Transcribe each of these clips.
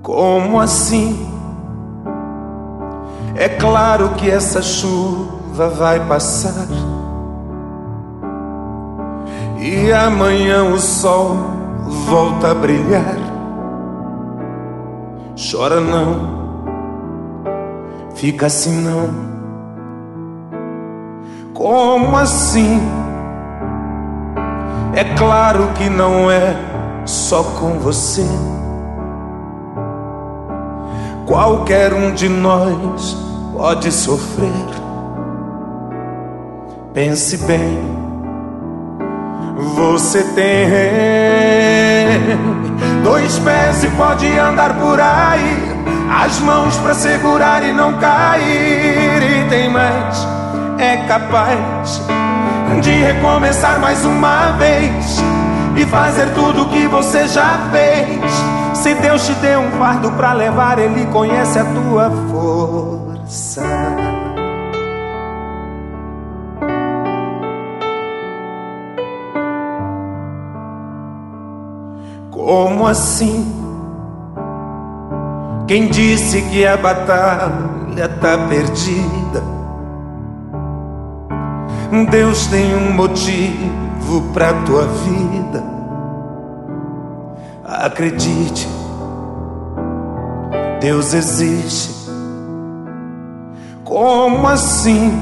Como assim? É claro que essa chuva vai passar e amanhã o sol volta a brilhar. Chora não, fica assim não. Como assim? É claro que não é só com você. Qualquer um de nós pode sofrer. Pense bem, você tem 2 pés e pode andar por aí, as mãos pra segurar e não cair. E tem mais, é capaz de recomeçar mais uma vez e fazer tudo o que você já fez. Se Deus te deu um fardo pra levar, Ele conhece a tua força. Como assim? Quem disse que a batalha tá perdida? Deus tem um motivo pra tua vida. Acredite, Deus existe. Como assim?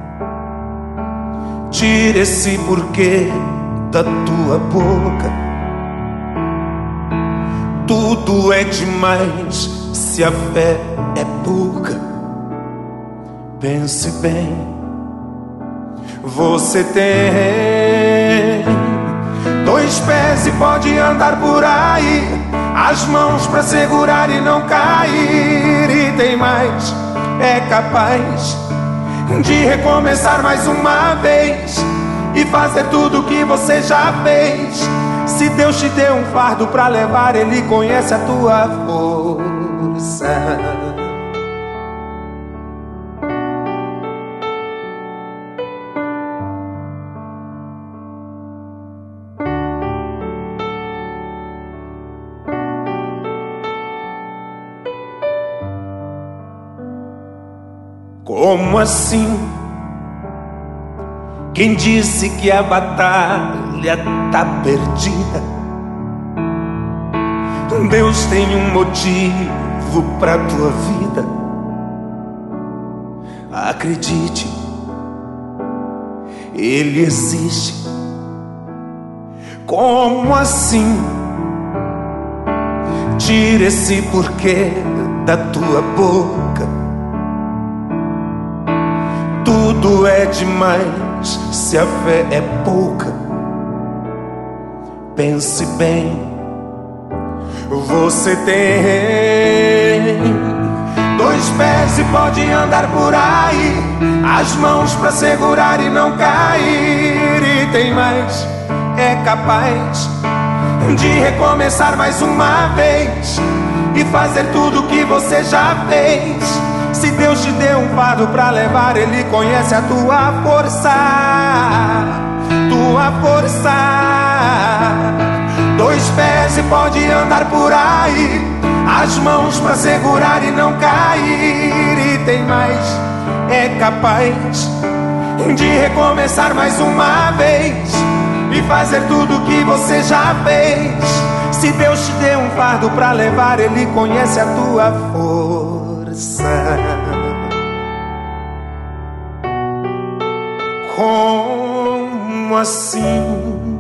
Tira esse porquê da tua boca. Tudo é demais se a fé é pouca. Pense bem, você tem 2 pés e pode andar por aí, as mãos pra segurar e não cair. E tem mais, é capaz de recomeçar mais uma vez e fazer tudo o que você já fez. Se Deus te deu um fardo pra levar, Ele conhece a tua força. Como assim? Quem disse que a batalha tá perdida? Deus tem um motivo pra tua vida. Acredite, Ele existe. Como assim? Tira esse porquê da tua boca. Tudo é demais se a fé é pouca. Pense bem, você tem 2 pés e pode andar por aí, as mãos pra segurar e não cair. E tem mais, é capaz de recomeçar mais uma vez e fazer tudo o que você já fez. Se Deus te deu um fardo pra levar, Ele conhece a tua força. Tua força. 2 pés e pode andar por aí, as mãos pra segurar e não cair. E tem mais, é capaz de recomeçar mais uma vez e fazer tudo o que você já fez. Se Deus te deu um fardo pra levar, Ele conhece a tua força. Como assim?